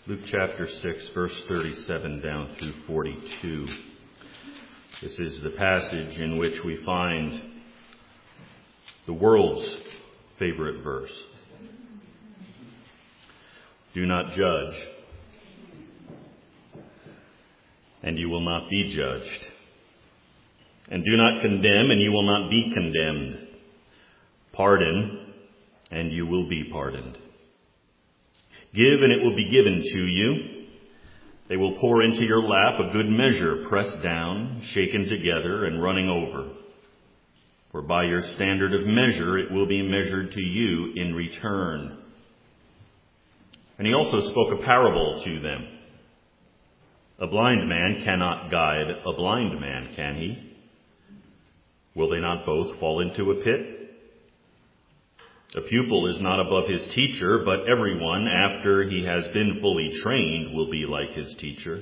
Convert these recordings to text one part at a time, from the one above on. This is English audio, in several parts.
Luke chapter 6, verse 37 down through 42. This is the passage in which we find the world's favorite verse. Do not judge, and you will not be judged. And do not condemn, and you will not be condemned. Pardon, and you will be pardoned. Give, and it will be given to you. They will pour into your lap a good measure, pressed down, shaken together, and running over. For by your standard of measure it will be measured to you in return. And he also spoke a parable to them. A blind man cannot guide a blind man, can he? Will they not both fall into a pit? A pupil is not above his teacher, but everyone, after he has been fully trained, will be like his teacher.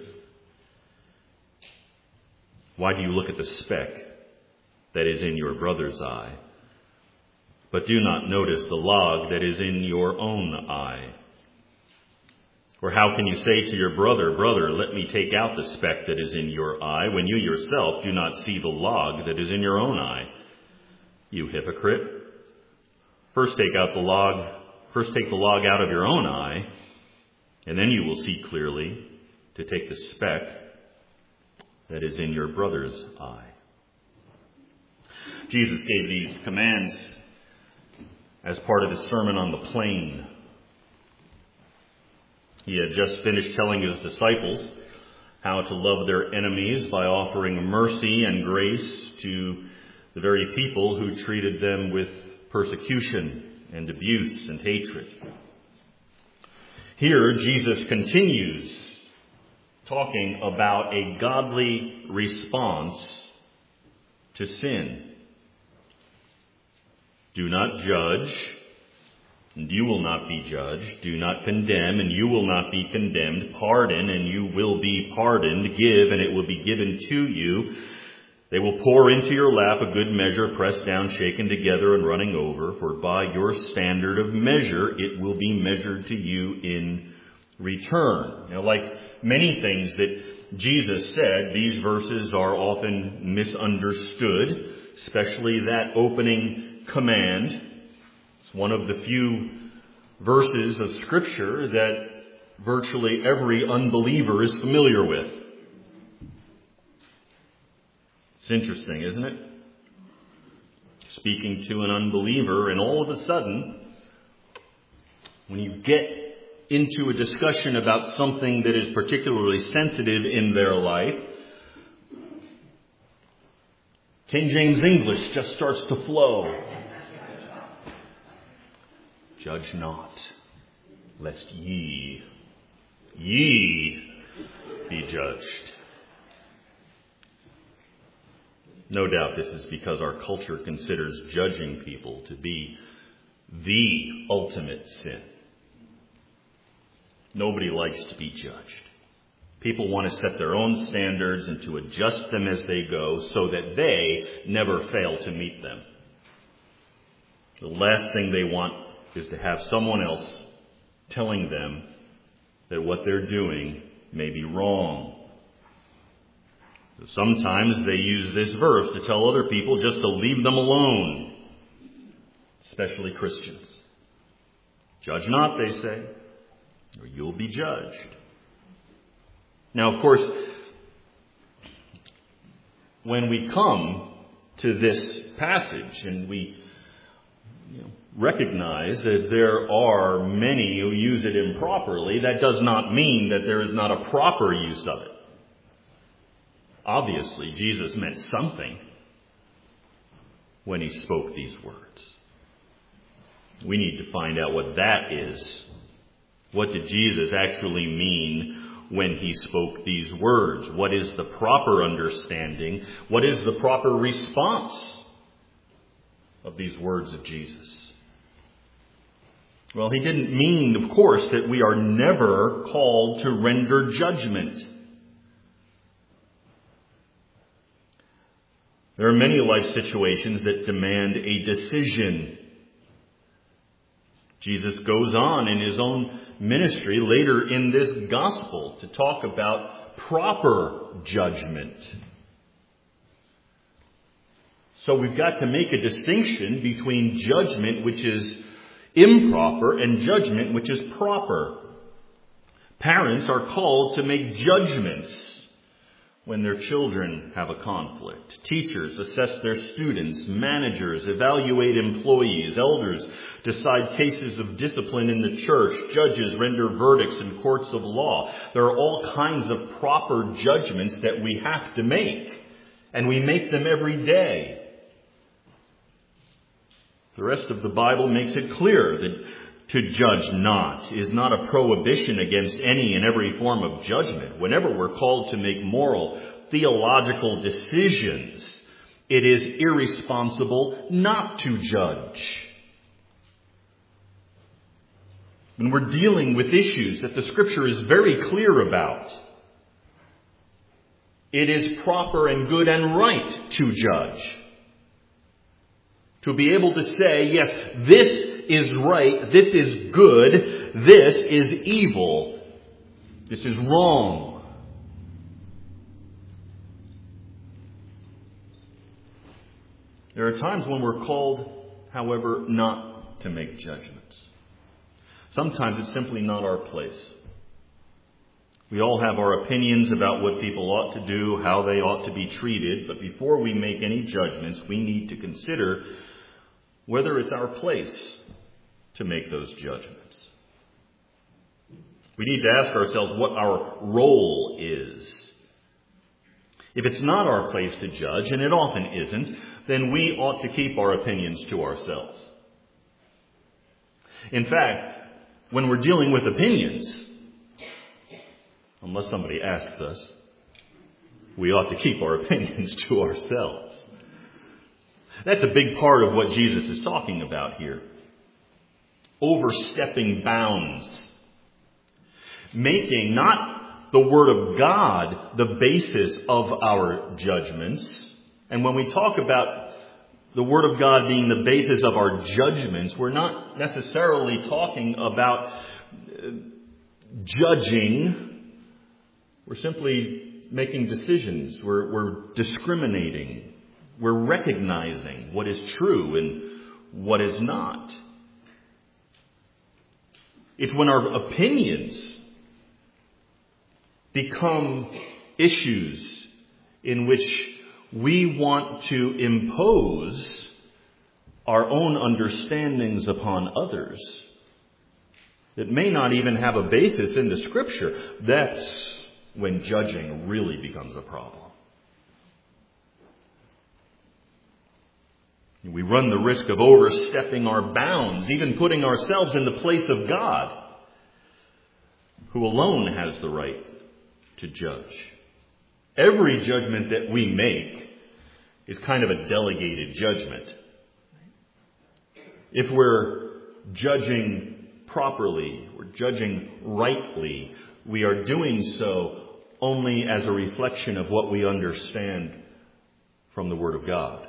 Why do you look at the speck that is in your brother's eye, but do not notice the log that is in your own eye? Or how can you say to your brother, "Brother, let me take out the speck that is in your eye," when you yourself do not see the log that is in your own eye? You hypocrite! First take the log out of your own eye, and then you will see clearly to take the speck that is in your brother's eye. Jesus gave these commands as part of his Sermon on the Plain. He had just finished telling his disciples how to love their enemies by offering mercy and grace to the very people who treated them with persecution and abuse and hatred. Here, Jesus continues talking about a godly response to sin. Do not judge, and you will not be judged. Do not condemn, and you will not be condemned. Pardon, and you will be pardoned. Give, and it will be given to you. They will pour into your lap a good measure, pressed down, shaken together, and running over. For by your standard of measure, it will be measured to you in return. Now, like many things that Jesus said, these verses are often misunderstood, especially that opening command. It's one of the few verses of Scripture that virtually every unbeliever is familiar with. It's interesting, isn't it? Speaking to an unbeliever, and all of a sudden, when you get into a discussion about something that is particularly sensitive in their life, King James English just starts to flow. Judge not, lest ye be judged. No doubt this is because our culture considers judging people to be the ultimate sin. Nobody likes to be judged. People want to set their own standards and to adjust them as they go so that they never fail to meet them. The last thing they want is to have someone else telling them that what they're doing may be wrong. Sometimes they use this verse to tell other people just to leave them alone, especially Christians. Judge not, they say, or you'll be judged. Now, of course, when we come to this passage and we recognize that there are many who use it improperly, that does not mean that there is not a proper use of it. Obviously, Jesus meant something when he spoke these words. We need to find out what that is. What did Jesus actually mean when he spoke these words? What is the proper understanding? What is the proper response of these words of Jesus? Well, he didn't mean, of course, that we are never called to render judgment. There are many life situations that demand a decision. Jesus goes on in his own ministry later in this gospel to talk about proper judgment. So we've got to make a distinction between judgment which is improper and judgment which is proper. Parents are called to make judgments when their children have a conflict. Teachers assess their students. Managers evaluate employees. Elders decide cases of discipline in the church. Judges render verdicts in courts of law. There are all kinds of proper judgments that we have to make, and we make them every day. The rest of the Bible makes it clear that to judge not is not a prohibition against any and every form of judgment. Whenever we're called to make moral, theological decisions, it is irresponsible not to judge. When we're dealing with issues that the Scripture is very clear about, it is proper and good and right to judge. To be able to say, yes, this is right, this is good, this is evil, this is wrong. There are times when we're called, however, not to make judgments. Sometimes it's simply not our place. We all have our opinions about what people ought to do, how they ought to be treated, but before we make any judgments, we need to consider whether it's our place to make those judgments. We need to ask ourselves what our role is. If it's not our place to judge, and it often isn't, then we ought to keep our opinions to ourselves. In fact, when we're dealing with opinions, unless somebody asks us, we ought to keep our opinions to ourselves. That's a big part of what Jesus is talking about here. Overstepping bounds. Making not the Word of God the basis of our judgments. And when we talk about the Word of God being the basis of our judgments, we're not necessarily talking about judging. We're simply making decisions. We're discriminating. We're recognizing what is true and what is not. It's when our opinions become issues in which we want to impose our own understandings upon others that may not even have a basis in the Scripture. That's when judging really becomes a problem. We run the risk of overstepping our bounds, even putting ourselves in the place of God, who alone has the right to judge. Every judgment that we make is kind of a delegated judgment. If we're judging properly, we're judging rightly, we are doing so only as a reflection of what we understand from the Word of God.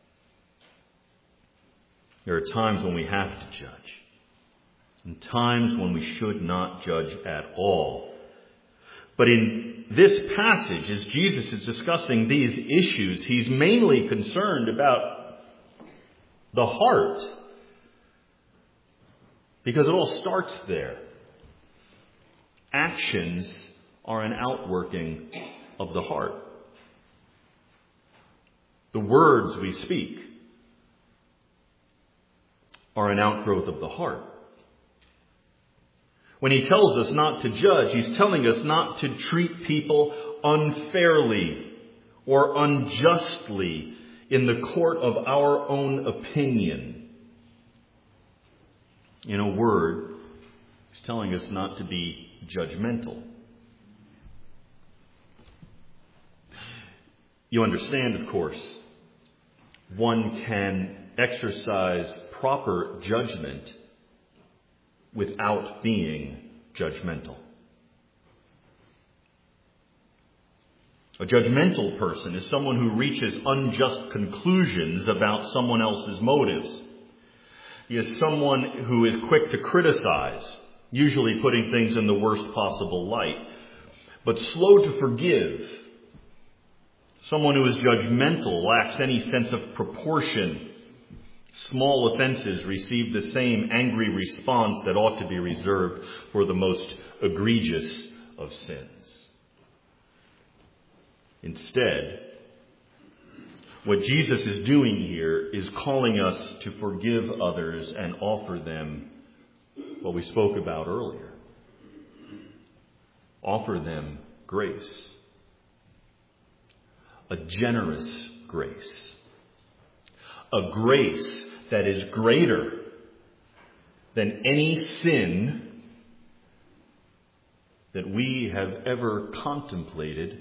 There are times when we have to judge, and times when we should not judge at all. But in this passage, as Jesus is discussing these issues, he's mainly concerned about the heart, because it all starts there. Actions are an outworking of the heart. The words we speak are an outgrowth of the heart. When he tells us not to judge, he's telling us not to treat people unfairly or unjustly in the court of our own opinion. In a word, he's telling us not to be judgmental. You understand, of course, one can exercise proper judgment without being judgmental. A judgmental person is someone who reaches unjust conclusions about someone else's motives. He is someone who is quick to criticize, usually putting things in the worst possible light, but slow to forgive. Someone who is judgmental, lacks any sense of proportion. Small offenses receive the same angry response that ought to be reserved for the most egregious of sins. Instead, what Jesus is doing here is calling us to forgive others and offer them what we spoke about earlier. Offer them grace. A generous grace. A grace that is greater than any sin that we have ever contemplated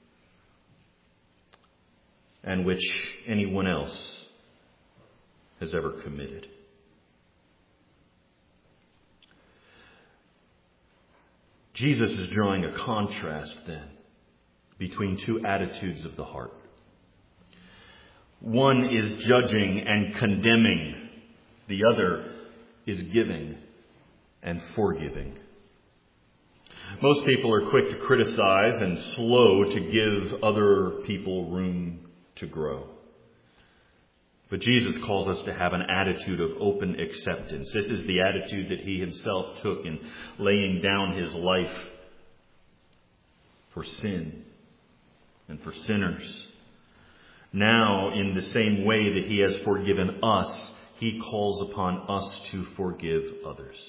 and which anyone else has ever committed. Jesus is drawing a contrast then between two attitudes of the heart. One is judging and condemning. The other is giving and forgiving. Most people are quick to criticize and slow to give other people room to grow. But Jesus calls us to have an attitude of open acceptance. This is the attitude that he himself took in laying down his life for sin and for sinners. Now, in the same way that he has forgiven us, he calls upon us to forgive others.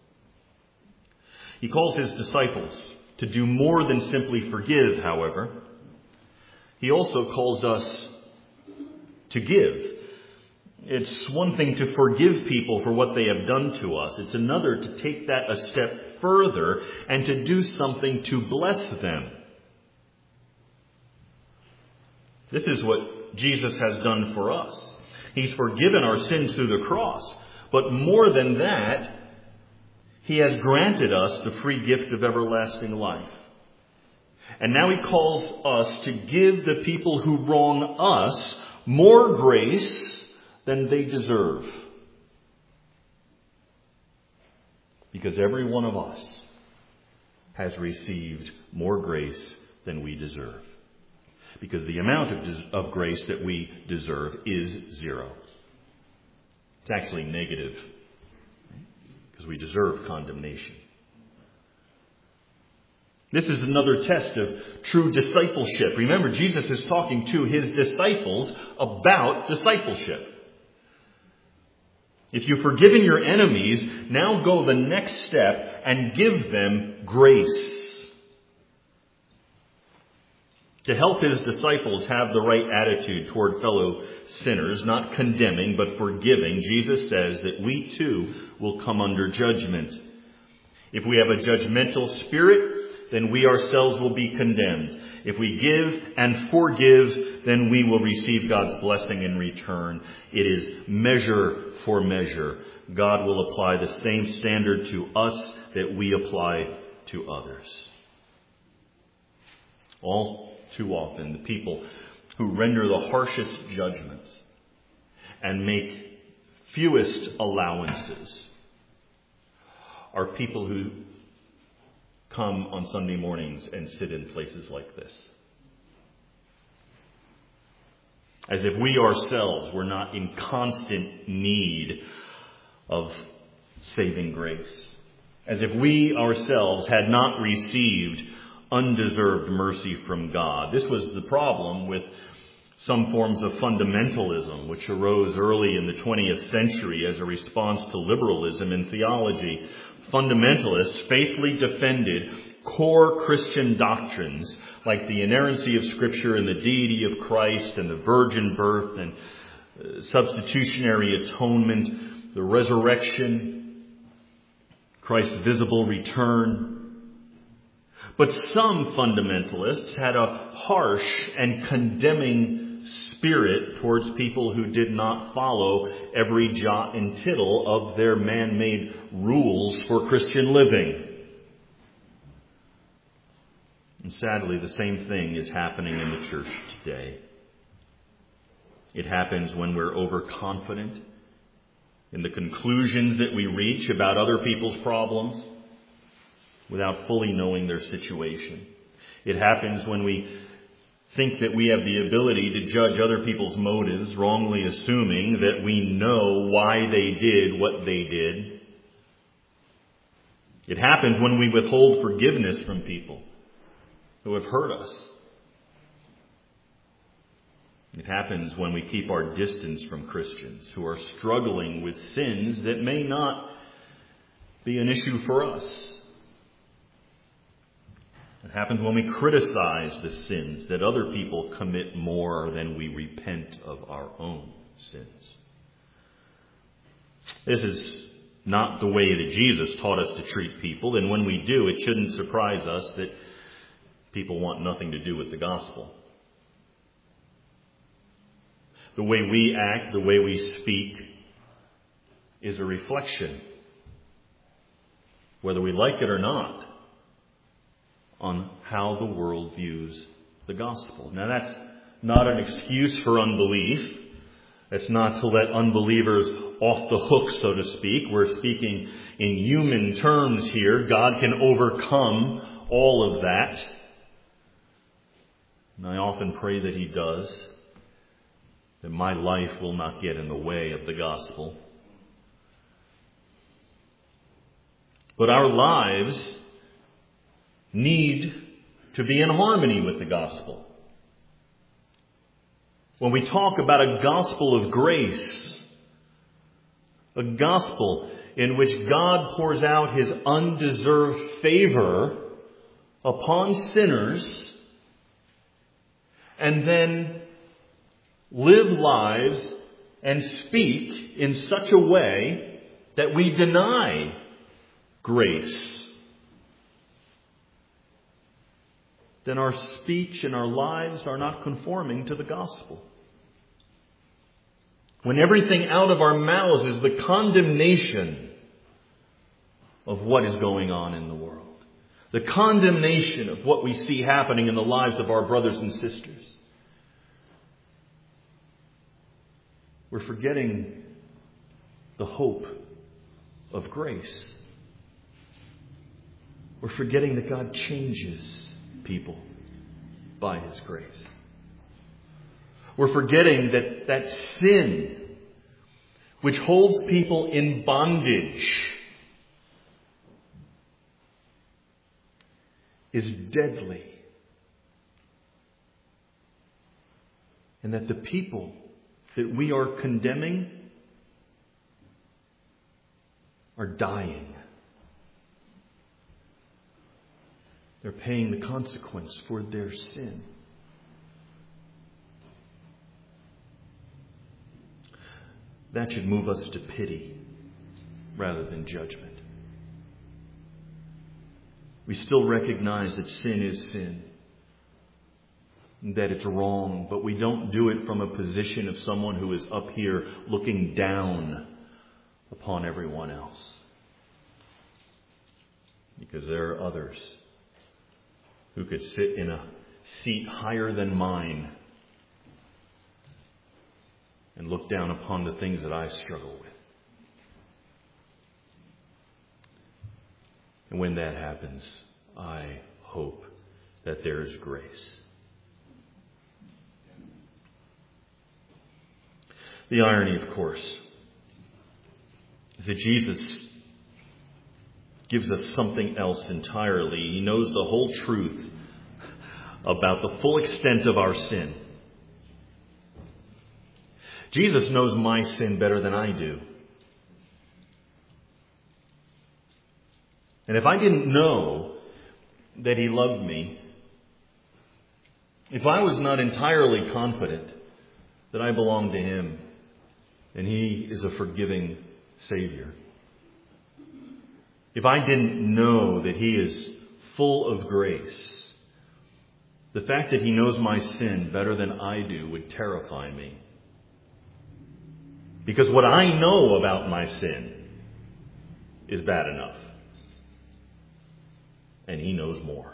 He calls his disciples to do more than simply forgive, however. He also calls us to give. It's one thing to forgive people for what they have done to us. It's another to take that a step further and to do something to bless them. This is what Jesus has done for us. He's forgiven our sins through the cross. But more than that, he has granted us the free gift of everlasting life. And now he calls us to give the people who wrong us more grace than they deserve. Because every one of us has received more grace than we deserve. Because the amount of grace that we deserve is zero. It's actually negative. Because we deserve condemnation. This is another test of true discipleship. Remember, Jesus is talking to his disciples about discipleship. If you've forgiven your enemies, now go the next step and give them grace. To help his disciples have the right attitude toward fellow sinners, not condemning but forgiving, Jesus says that we too will come under judgment. If we have a judgmental spirit, then we ourselves will be condemned. If we give and forgive, then we will receive God's blessing in return. It is measure for measure. God will apply the same standard to us that we apply to others. All too often, the people who render the harshest judgments and make fewest allowances are people who come on Sunday mornings and sit in places like this. As if we ourselves were not in constant need of saving grace. As if we ourselves had not received undeserved mercy from God. This was the problem with some forms of fundamentalism, which arose early in the 20th century as a response to liberalism in theology. Fundamentalists faithfully defended core Christian doctrines like the inerrancy of Scripture and the deity of Christ and the virgin birth and substitutionary atonement, the resurrection, Christ's visible return. But some fundamentalists had a harsh and condemning spirit towards people who did not follow every jot and tittle of their man-made rules for Christian living. And sadly, the same thing is happening in the church today. It happens when we're overconfident in the conclusions that we reach about other people's problems without fully knowing their situation. It happens when we think that we have the ability to judge other people's motives, wrongly assuming that we know why they did what they did. It happens when we withhold forgiveness from people who have hurt us. It happens when we keep our distance from Christians who are struggling with sins that may not be an issue for us. It happens when we criticize the sins that other people commit more than we repent of our own sins. This is not the way that Jesus taught us to treat people, and when we do, it shouldn't surprise us that people want nothing to do with the gospel. The way we act, the way we speak, is a reflection, whether we like it or not, on how the world views the gospel. Now, that's not an excuse for unbelief. It's not to let unbelievers off the hook, so to speak. We're speaking in human terms here. God can overcome all of that. And I often pray that He does, that my life will not get in the way of the gospel. But our lives need to be in harmony with the gospel. When we talk about a gospel of grace, a gospel in which God pours out His undeserved favor upon sinners and then live lives and speak in such a way that we deny grace, then our speech and our lives are not conforming to the gospel. When everything out of our mouths is the condemnation of what is going on in the world, the condemnation of what we see happening in the lives of our brothers and sisters, we're forgetting the hope of grace. We're forgetting that God changes people by His grace. We're forgetting that sin, which holds people in bondage, is deadly. And that the people that we are condemning are dying. They're paying the consequence for their sin. That should move us to pity rather than judgment. We still recognize that sin is sin, that it's wrong, but we don't do it from a position of someone who is up here looking down upon everyone else. Because there are others who could sit in a seat higher than mine and look down upon the things that I struggle with. And when that happens, I hope that there is grace. The irony, of course, is that Jesus gives us something else entirely. He knows the whole truth about the full extent of our sin. Jesus knows my sin better than I do. And if I didn't know that He loved me, if I was not entirely confident that I belong to Him and He is a forgiving Savior, if I didn't know that He is full of grace, the fact that He knows my sin better than I do would terrify me. Because what I know about my sin is bad enough. And He knows more.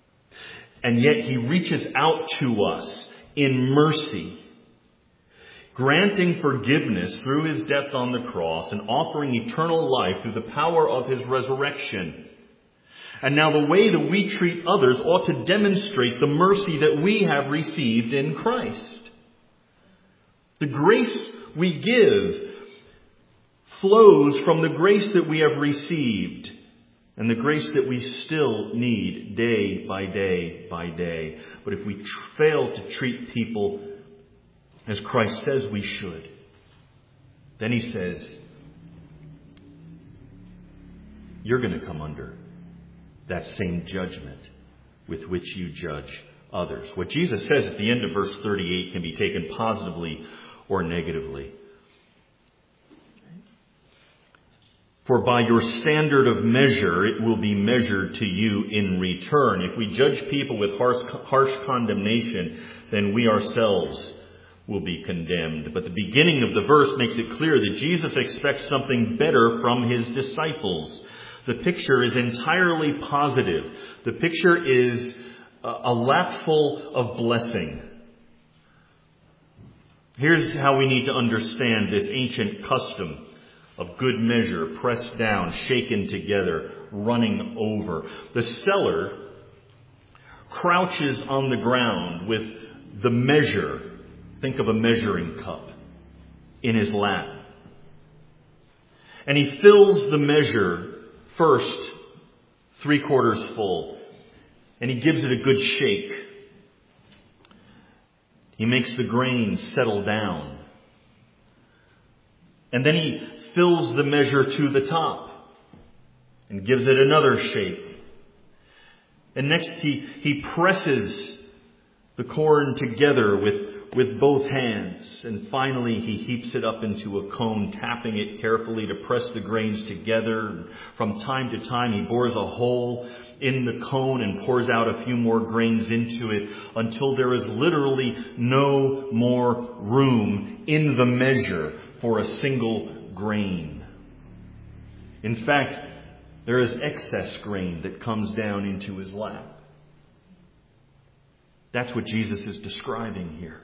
And yet He reaches out to us in mercy, granting forgiveness through his death on the cross and offering eternal life through the power of his resurrection. And now the way that we treat others ought to demonstrate the mercy that we have received in Christ. The grace we give flows from the grace that we have received and the grace that we still need day by day by day. But if we fail to treat people as Christ says we should, then he says, you're going to come under that same judgment with which you judge others. What Jesus says at the end of verse 38 can be taken positively or negatively. For by your standard of measure, it will be measured to you in return. If we judge people with harsh condemnation, then we ourselves will be condemned. But the beginning of the verse makes it clear that Jesus expects something better from his disciples. The picture is entirely positive. The picture is a lap full of blessing. Here's how we need to understand this ancient custom of good measure, pressed down, shaken together, running over. The seller crouches on the ground with the measure, think of a measuring cup, in his lap. And he fills the measure first 3/4 full, and he gives it a good shake. He makes the grain settle down. And then he fills the measure to the top and gives it another shake. And next he presses the corn together with both hands. And finally he heaps it up into a cone, tapping it carefully to press the grains together. From time to time he bores a hole in the cone and pours out a few more grains into it until there is literally no more room in the measure for a single grain. In fact, there is excess grain that comes down into his lap. That's what Jesus is describing here.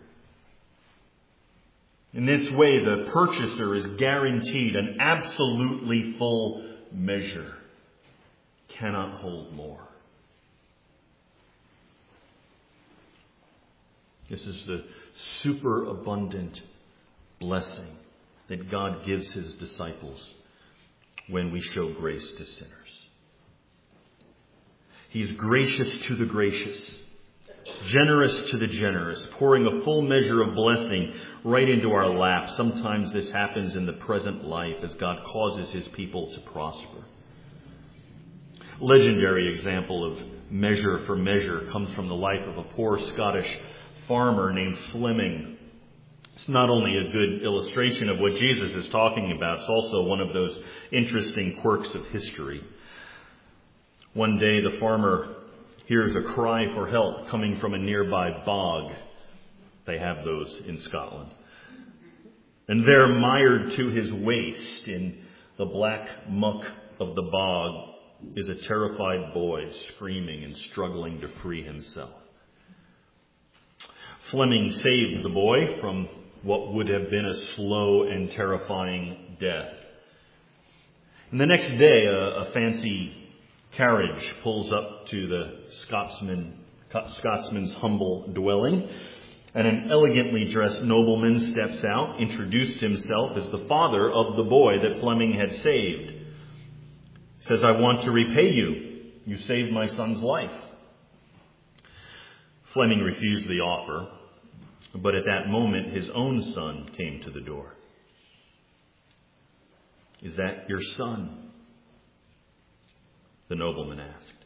In this way, the purchaser is guaranteed an absolutely full measure. Cannot hold more. This is the superabundant blessing that God gives his disciples when we show grace to sinners. He's gracious to the gracious, generous to the generous, pouring a full measure of blessing right into our lap. Sometimes this happens in the present life as God causes his people to prosper. Legendary example of measure for measure comes from the life of a poor Scottish farmer named Fleming. It's not only a good illustration of what Jesus is talking about, it's also one of those interesting quirks of history. One day the farmer hears a cry for help coming from a nearby bog. They have those in Scotland. And there, mired to his waist in the black muck of the bog, is a terrified boy screaming and struggling to free himself. Fleming saved the boy from what would have been a slow and terrifying death. And the next day, a fancy carriage pulls up to the Scotsman's humble dwelling, and an elegantly dressed nobleman steps out, introduced himself as the father of the boy that Fleming had saved. Says, "I want to repay you. You saved my son's life." Fleming refused the offer, but at that moment his own son came to the door. "Is that your son?" the nobleman asked.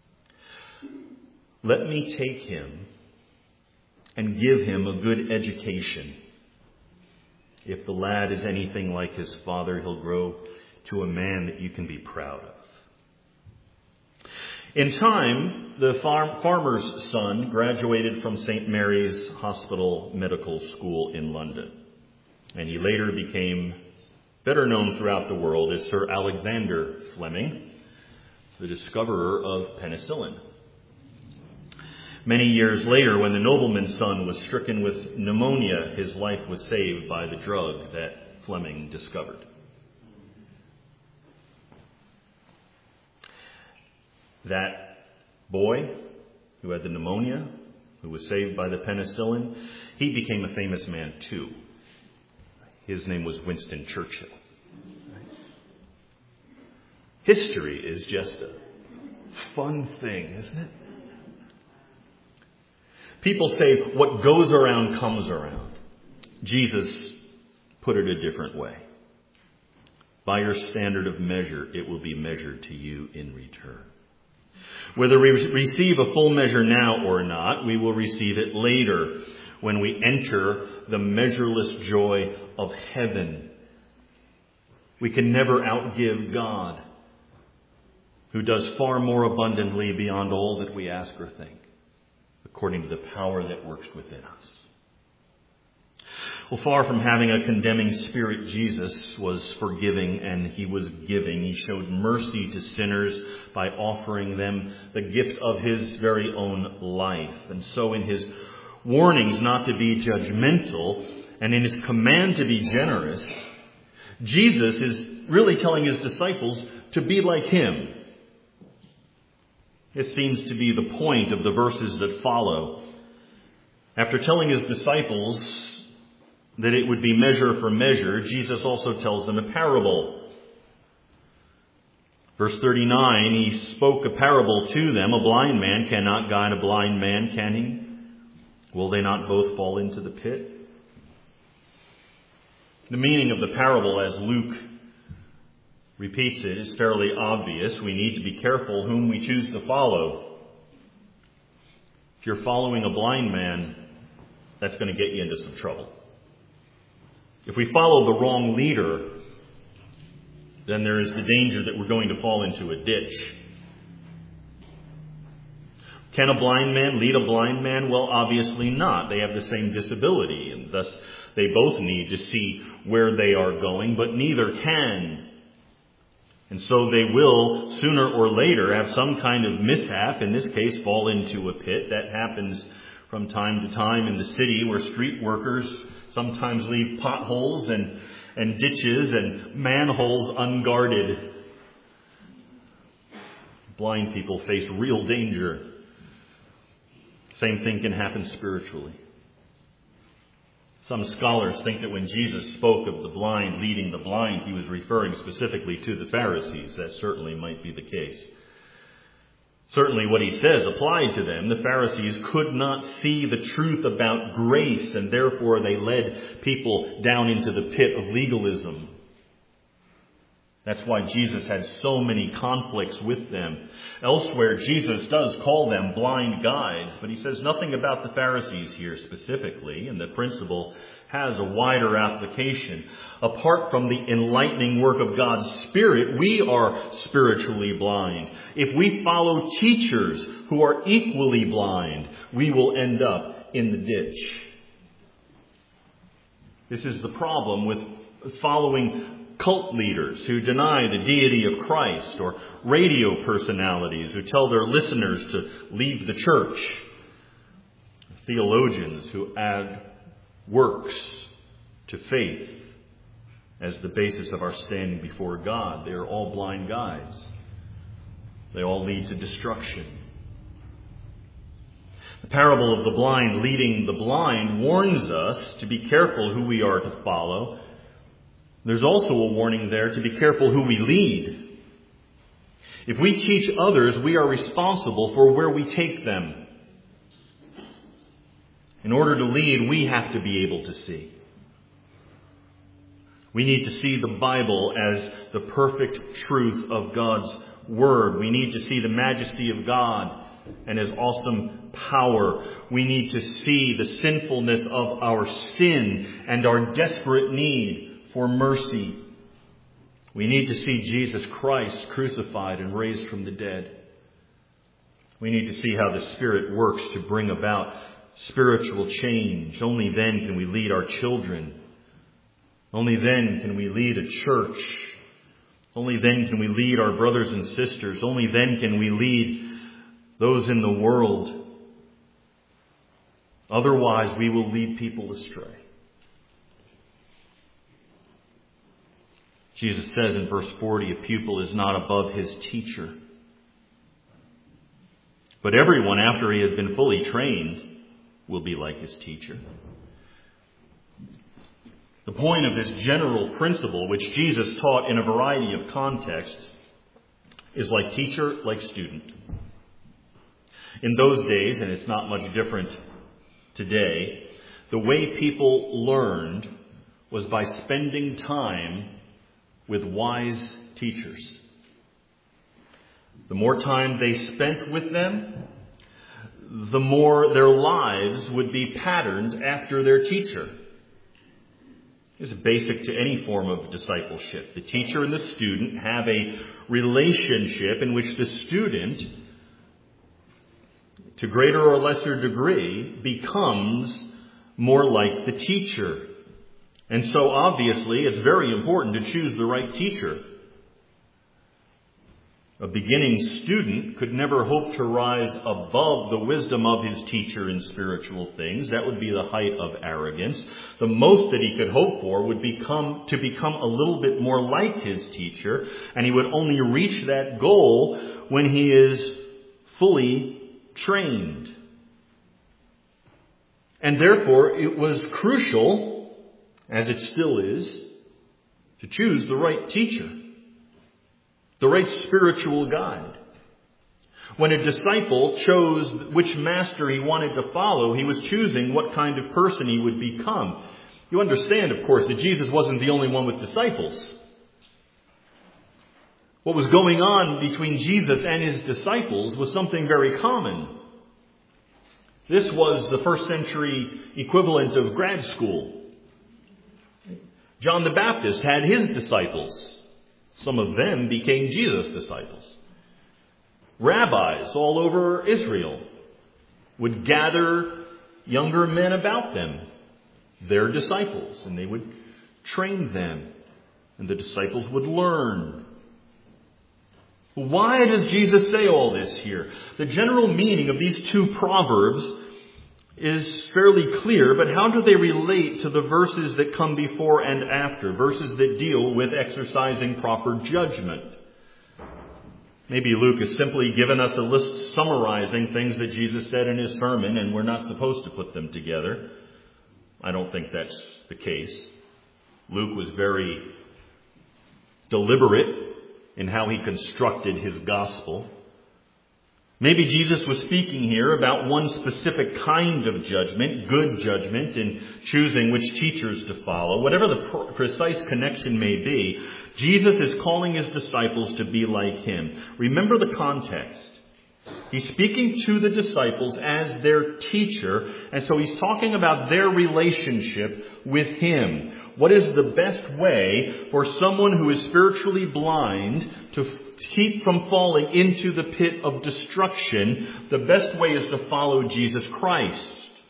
"Let me take him and give him a good education. If the lad is anything like his father, he'll grow to a man that you can be proud of." In time, the farmer's son graduated from St. Mary's Hospital Medical School in London, and he later became better known throughout the world as Sir Alexander Fleming, the discoverer of penicillin. Many years later, when the nobleman's son was stricken with pneumonia, his life was saved by the drug that Fleming discovered. That boy who had the pneumonia, who was saved by the penicillin, he became a famous man too. His name was Winston Churchill. History is just a fun thing, isn't it? People say what goes around comes around. Jesus put it a different way. By your standard of measure, it will be measured to you in return. Whether we receive a full measure now or not, we will receive it later when we enter the measureless joy of heaven. We can never outgive God, who does far more abundantly beyond all that we ask or think, according to the power that works within us. Well, far from having a condemning spirit, Jesus was forgiving and he was giving. He showed mercy to sinners by offering them the gift of his very own life. And so in his warnings not to be judgmental and in his command to be generous, Jesus is really telling his disciples to be like him. This seems to be the point of the verses that follow. After telling his disciples that it would be measure for measure, Jesus also tells them a parable. Verse 39, he spoke a parable to them. A blind man cannot guide a blind man, can he? Will they not both fall into the pit? The meaning of the parable, as Luke repeats it, is fairly obvious. We need to be careful whom we choose to follow. If you're following a blind man, that's going to get you into some trouble. If we follow the wrong leader, then there is the danger that we're going to fall into a ditch. Can a blind man lead a blind man? Well, obviously not. They have the same disability, and thus they both need to see where they are going, but neither can. And so they will, sooner or later, have some kind of mishap, in this case, fall into a pit. That happens from time to time in the city, where street workers sometimes leave potholes and ditches and manholes unguarded. Blind people face real danger. Same thing can happen spiritually. Some scholars think that when Jesus spoke of the blind leading the blind, he was referring specifically to the Pharisees. That certainly might be the case. Certainly what he says applied to them. The Pharisees could not see the truth about grace, and therefore they led people down into the pit of legalism. That's why Jesus had so many conflicts with them. Elsewhere, Jesus does call them blind guides, but he says nothing about the Pharisees here specifically, and the principle has a wider application. Apart from the enlightening work of God's Spirit, we are spiritually blind. If we follow teachers who are equally blind, we will end up in the ditch. This is the problem with following cult leaders who deny the deity of Christ, or radio personalities who tell their listeners to leave the church, theologians who add works to faith as the basis of our standing before God. They are all blind guides. They all lead to destruction. The parable of the blind leading the blind warns us to be careful who we are to follow. There's also a warning there to be careful who we lead. If we teach others, we are responsible for where we take them. In order to lead, we have to be able to see. We need to see the Bible as the perfect truth of God's Word. We need to see the majesty of God and His awesome power. We need to see the sinfulness of our sin and our desperate need for mercy. We need to see Jesus Christ crucified and raised from the dead. We need to see how the Spirit works to bring about spiritual change. Only then can we lead our children. Only then can we lead a church. Only then can we lead our brothers and sisters. Only then can we lead those in the world. Otherwise, we will lead people astray. Jesus says in verse 40, a pupil is not above his teacher. But everyone, after he has been fully trained, will be like his teacher. The point of this general principle, which Jesus taught in a variety of contexts, is like teacher, like student. In those days, and it's not much different today, the way people learned was by spending time with wise teachers. The more time they spent with them, the more their lives would be patterned after their teacher. It's basic to any form of discipleship. The teacher and the student have a relationship in which the student, to greater or lesser degree, becomes more like the teacher. And so obviously it's very important to choose the right teacher. A beginning student could never hope to rise above the wisdom of his teacher in spiritual things. That would be the height of arrogance. The most that he could hope for would become a little bit more like his teacher, and he would only reach that goal when he is fully trained. And therefore, it was crucial, as it still is, to choose the right teacher, the right spiritual guide. When a disciple chose which master he wanted to follow, he was choosing what kind of person he would become. You understand, of course, that Jesus wasn't the only one with disciples. What was going on between Jesus and his disciples was something very common. This was the first century equivalent of grad school. John the Baptist had his disciples. Some of them became Jesus' disciples. Rabbis all over Israel would gather younger men about them, their disciples, and they would train them, and the disciples would learn. Why does Jesus say all this here? The general meaning of these two proverbs is fairly clear, but how do they relate to the verses that come before and after, verses that deal with exercising proper judgment? Maybe Luke has simply given us a list summarizing things that Jesus said in his sermon, and we're not supposed to put them together. I don't think that's the case. Luke was very deliberate in how he constructed his gospel. Maybe Jesus was speaking here about one specific kind of judgment, good judgment, in choosing which teachers to follow. Whatever the precise connection may be, Jesus is calling his disciples to be like him. Remember the context. He's speaking to the disciples as their teacher, and so he's talking about their relationship with him. What is the best way for someone who is spiritually blind to keep from falling into the pit of destruction? The best way is to follow Jesus Christ,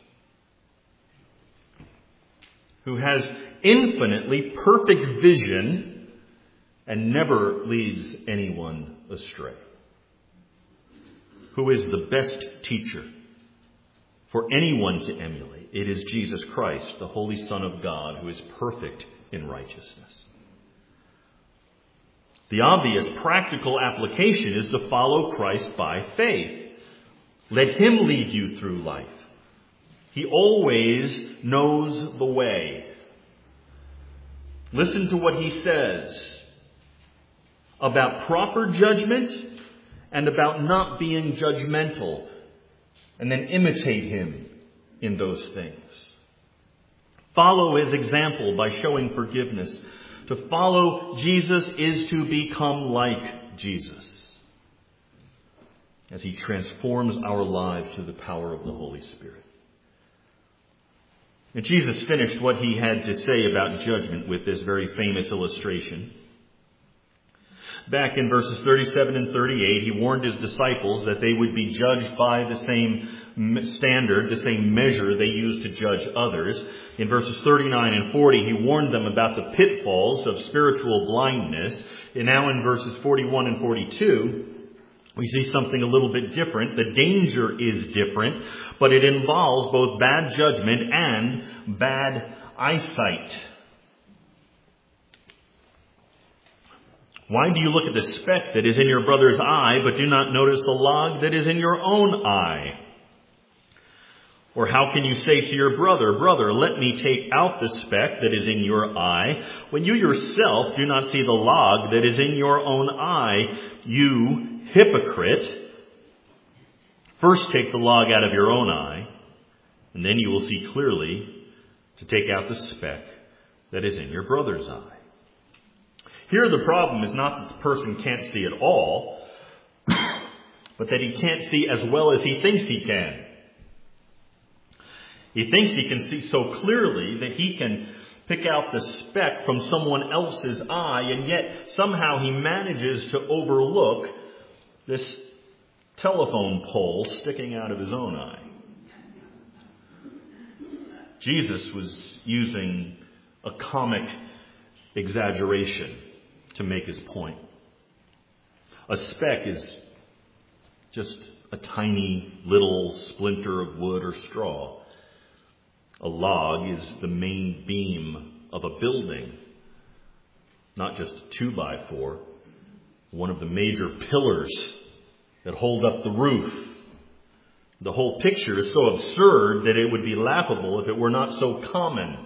who has infinitely perfect vision and never leads anyone astray. Who is the best teacher for anyone to emulate? It is Jesus Christ, the Holy Son of God, who is perfect in righteousness. The obvious practical application is to follow Christ by faith. Let him lead you through life. He always knows the way. Listen to what he says about proper judgment and about not being judgmental, and then imitate him in those things. Follow his example by showing forgiveness. To follow Jesus is to become like Jesus as he transforms our lives through the power of the Holy Spirit. And Jesus finished what he had to say about judgment with this very famous illustration. Back in verses 37 and 38, he warned his disciples that they would be judged by the same standard, the same measure they used to judge others. In verses 39 and 40, he warned them about the pitfalls of spiritual blindness. And now in verses 41 and 42, we see something a little bit different. The danger is different, but it involves both bad judgment and bad eyesight. Why do you look at the speck that is in your brother's eye, but do not notice the log that is in your own eye? Or how can you say to your brother, brother, let me take out the speck that is in your eye, when you yourself do not see the log that is in your own eye? You hypocrite! First take the log out of your own eye, and then you will see clearly to take out the speck that is in your brother's eye. Here the problem is not that the person can't see at all, but that he can't see as well as he thinks he can. He thinks he can see so clearly that he can pick out the speck from someone else's eye, and yet somehow he manages to overlook this telephone pole sticking out of his own eye. Jesus was using a comic exaggeration to make his point. A speck is just a tiny little splinter of wood or straw. A log is the main beam of a building, not just a 2x4, one of the major pillars that hold up the roof. The whole picture is so absurd that it would be laughable if it were not so common.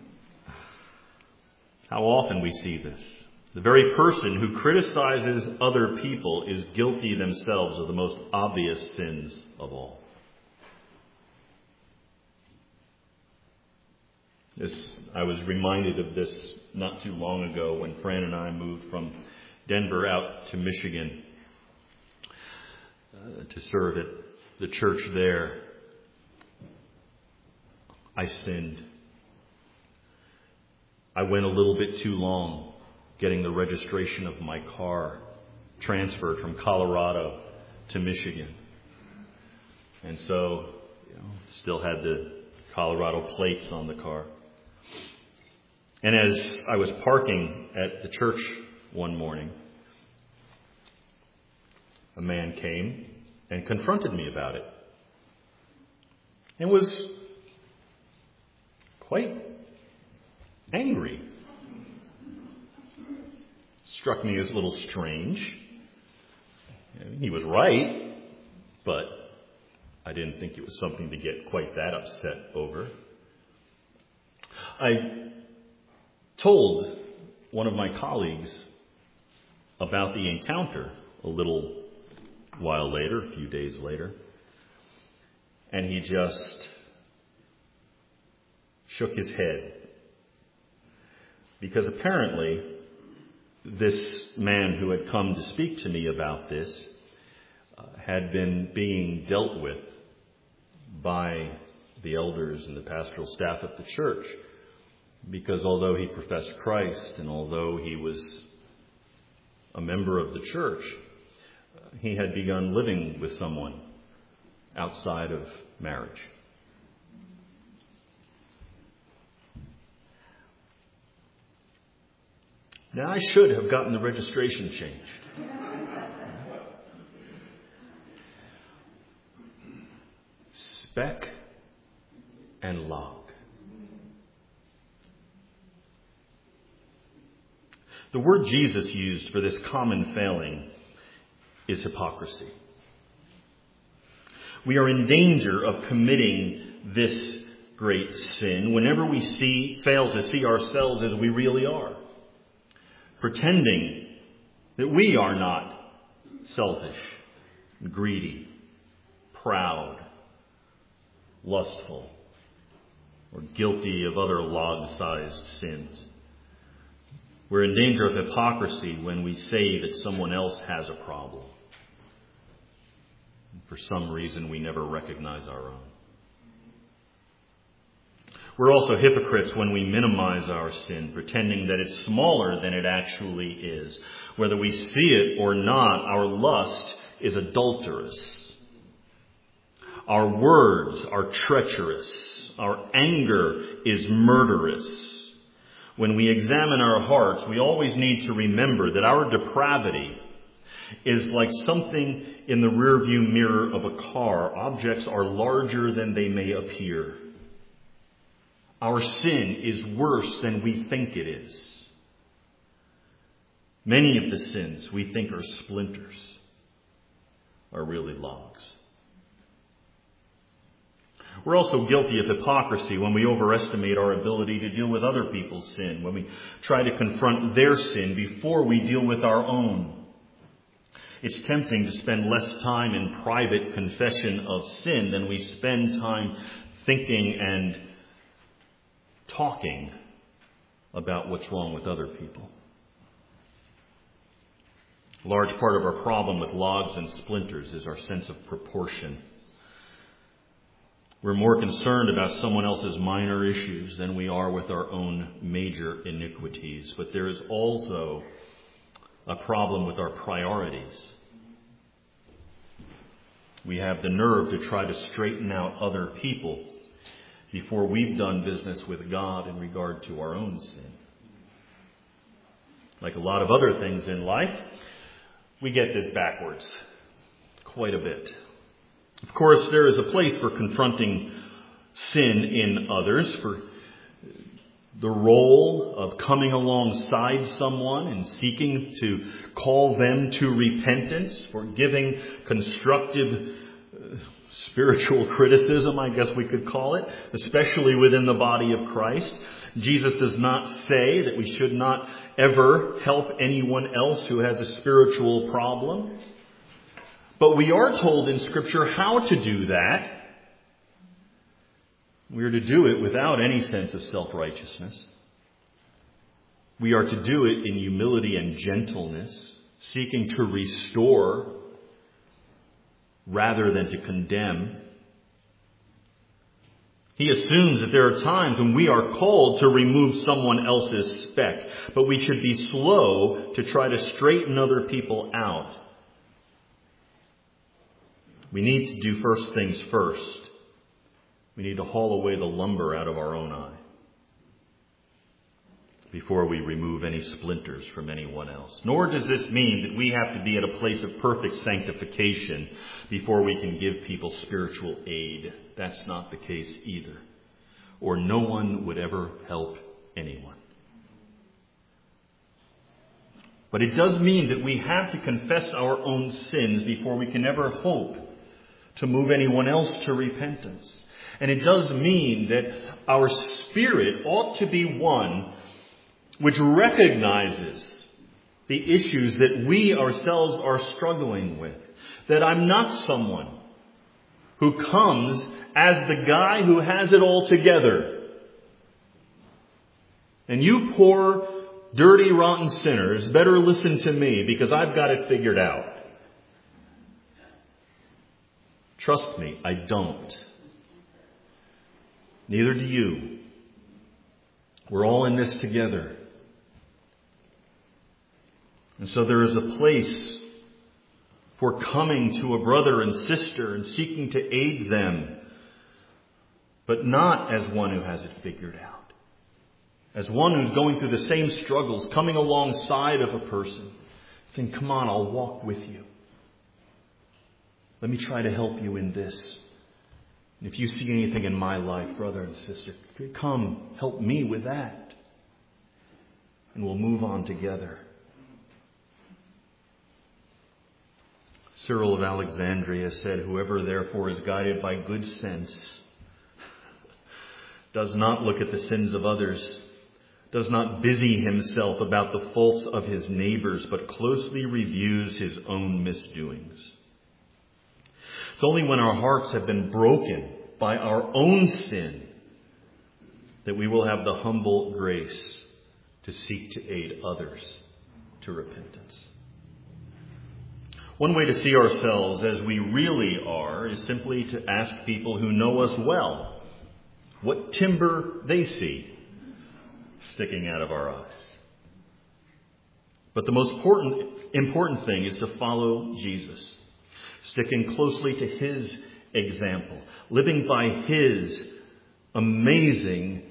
How often we see this. The very person who criticizes other people is guilty themselves of the most obvious sins of all. I was reminded of this not too long ago when Fran and I moved from Denver out to Michigan to serve at the church there. I sinned. I went a little bit too long getting the registration of my car transferred from Colorado to Michigan. And so, still had the Colorado plates on the car. And as I was parking at the church one morning, a man came and confronted me about it. And was quite angry. Struck me as a little strange. He was right, but I didn't think it was something to get quite that upset over. I told one of my colleagues about the encounter a little while later, a few days later, and he just shook his head. Because apparently, this man who had come to speak to me about this had been being dealt with by the elders and the pastoral staff of the church. Because although he professed Christ and although he was a member of the church, he had begun living with someone outside of marriage. Now, I should have gotten the registration changed. Speck and log. The word Jesus used for this common failing is hypocrisy. We are in danger of committing this great sin whenever we fail to see ourselves as we really are. Pretending that we are not selfish, greedy, proud, lustful, or guilty of other log-sized sins. We're in danger of hypocrisy when we say that someone else has a problem. For some reason, we never recognize our own. We're also hypocrites when we minimize our sin, pretending that it's smaller than it actually is. Whether we see it or not, our lust is adulterous. Our words are treacherous. Our anger is murderous. When we examine our hearts, we always need to remember that our depravity is like something in the rearview mirror of a car. Objects are larger than they may appear. Our sin is worse than we think it is. Many of the sins we think are splinters are really logs. We're also guilty of hypocrisy when we overestimate our ability to deal with other people's sin, when we try to confront their sin before we deal with our own. It's tempting to spend less time in private confession of sin than we spend time thinking and talking about what's wrong with other people. A large part of our problem with logs and splinters is our sense of proportion. We're more concerned about someone else's minor issues than we are with our own major iniquities. But there is also a problem with our priorities. We have the nerve to try to straighten out other people before we've done business with God in regard to our own sin. Like a lot of other things in life, we get this backwards quite a bit. Of course, there is a place for confronting sin in others, for the role of coming alongside someone and seeking to call them to repentance, for giving constructive spiritual criticism, I guess we could call it, especially within the body of Christ. Jesus does not say that we should not ever help anyone else who has a spiritual problem. But we are told in Scripture how to do that. We are to do it without any sense of self-righteousness. We are to do it in humility and gentleness, seeking to restore rather than to condemn. He assumes that there are times when we are called to remove someone else's speck, but we should be slow to try to straighten other people out. We need to do first things first. We need to haul away the lumber out of our own eye before we remove any splinters from anyone else. Nor does this mean that we have to be at a place of perfect sanctification before we can give people spiritual aid. That's not the case either. Or no one would ever help anyone. But it does mean that we have to confess our own sins before we can ever hope to move anyone else to repentance. And it does mean that our spirit ought to be one which recognizes the issues that we ourselves are struggling with. That I'm not someone who comes as the guy who has it all together. And you poor, dirty, rotten sinners better listen to me because I've got it figured out. Trust me, I don't. Neither do you. We're all in this together. And so there is a place for coming to a brother and sister and seeking to aid them, but not as one who has it figured out. As one who's going through the same struggles, coming alongside of a person, saying, come on, I'll walk with you. Let me try to help you in this. And if you see anything in my life, brother and sister, come help me with that. And we'll move on together. Cyril of Alexandria said, whoever therefore is guided by good sense does not look at the sins of others, does not busy himself about the faults of his neighbors, but closely reviews his own misdoings. It's only when our hearts have been broken by our own sin that we will have the humble grace to seek to aid others to repentance. One way to see ourselves as we really are is simply to ask people who know us well what timber they see sticking out of our eyes. But the most important thing is to follow Jesus, sticking closely to his example, living by his amazing,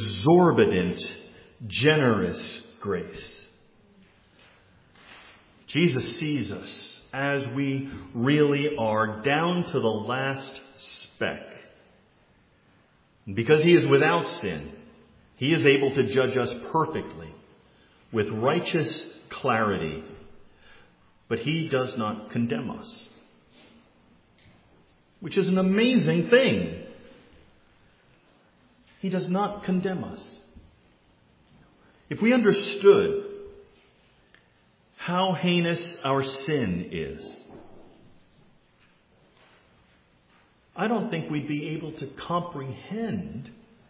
exorbitant, generous grace. Jesus sees us as we really are, down to the last speck. And because he is without sin, he is able to judge us perfectly with righteous clarity. But he does not condemn us, which is an amazing thing. He does not condemn us. If we understood how heinous our sin is, I don't think we'd be able to comprehend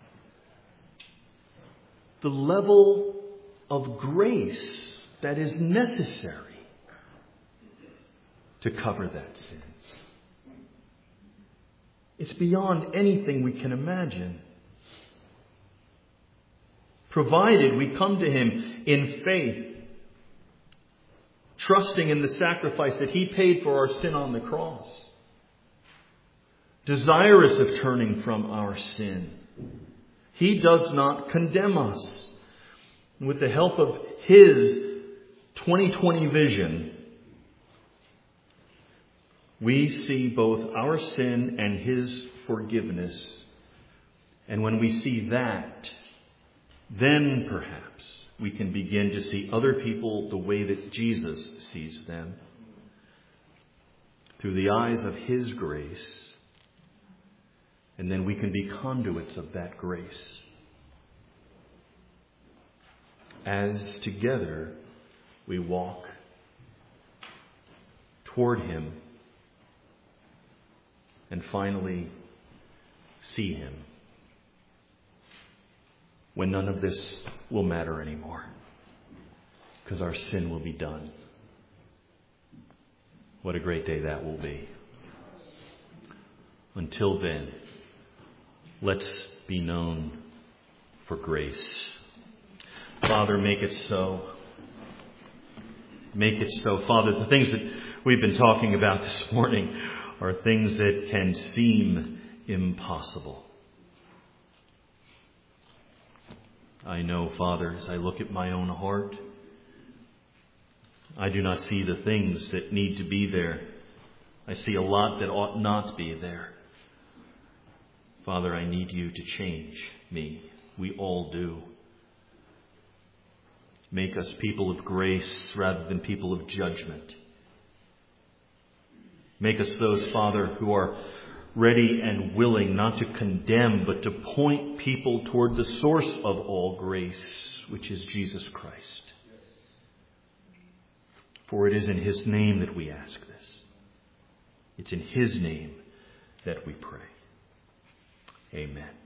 the level of grace that is necessary to cover that sin. It's beyond anything we can imagine. Provided we come to him in faith, trusting in the sacrifice that he paid for our sin on the cross, desirous of turning from our sin. He does not condemn us. And with the help of his 2020 vision, we see both our sin and his forgiveness. And when we see that, then perhaps we can begin to see other people the way that Jesus sees them, through the eyes of his grace. And then we can be conduits of that grace, as together we walk toward him and finally see him, when none of this will matter anymore, because our sin will be done. What a great day that will be. Until then, let's be known for grace. Father, make it so. Make it so. Father, the things that we've been talking about this morning are things that can seem impossible. I know, Father, as I look at my own heart, I do not see the things that need to be there. I see a lot that ought not be there. Father, I need you to change me. We all do. Make us people of grace rather than people of judgment. Make us those, Father, who are ready and willing not to condemn, but to point people toward the source of all grace, which is Jesus Christ. For it is in his name that we ask this. It's in his name that we pray. Amen.